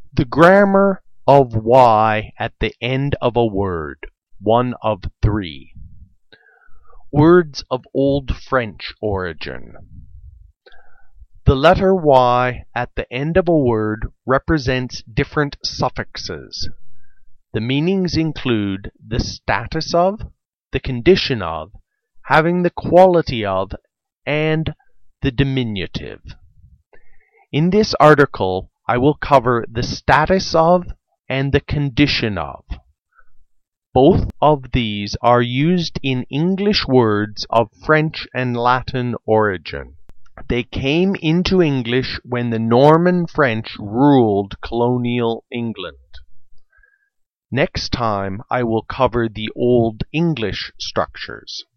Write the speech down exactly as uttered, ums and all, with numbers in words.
The grammar of Y at the end of a word. One of three. Words of Old French origin. The letter Y at the end of a word represents different suffixes. The meanings include the status of, the condition of, having the quality of, and the diminutive. In this article, I will cover the status of and the condition of. Both of these are used in English words of French and Latin origin. They came into English when the Norman French ruled colonial England. Next time, I will cover the Old English structures.